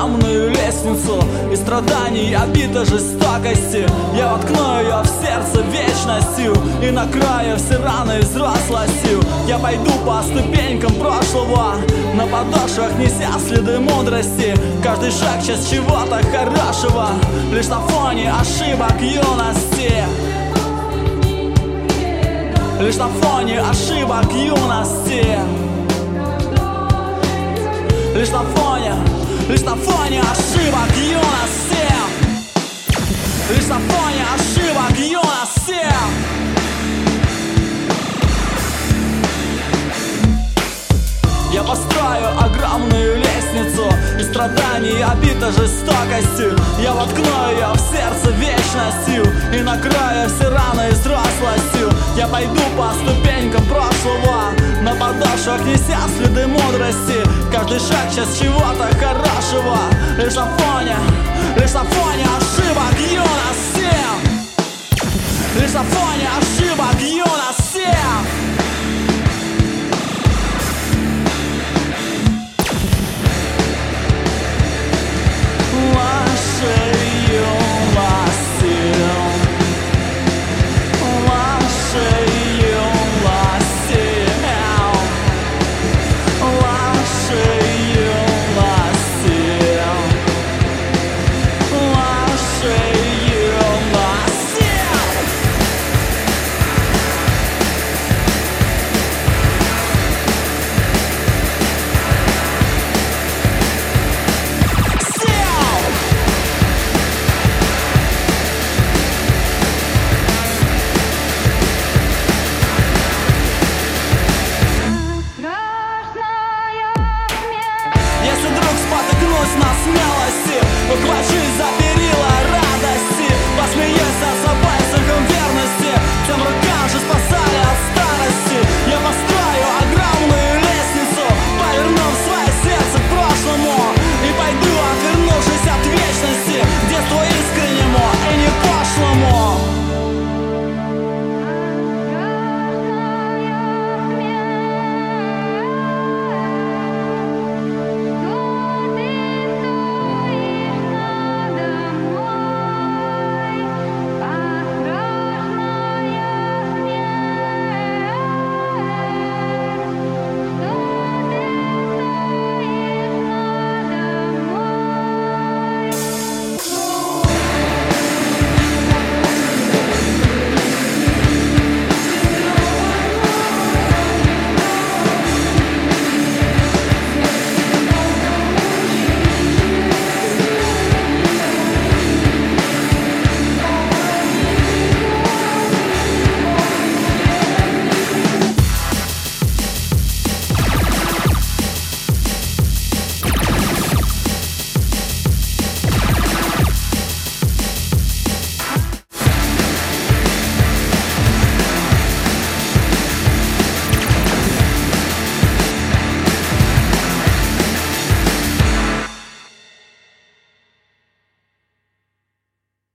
огромную лестницу из страданий, обита жестокости. Я воткну ее в сердце вечностью и накрою все раны взрослостью. Я пойду по ступенькам прошлого, на подошвах неся следы мудрости. Каждый шаг часть чего-то хорошего, лишь на фоне ошибок юности. Лишь на фоне ошибок юности. Лишь на фоне ошибок юности. Лишь на фоне ошибок юности. Я построю огромную лестницу из страданий, обита жестокостью. Я воткну ее в сердце вечностью и накрою все раны взрослостью. Я пойду по ступенькам прошлого, на подошвах неся следы мудрости. Каждый шаг часть чего-то хорошего, лишь на фоне ошибок юности. Лишь на фоне ошибок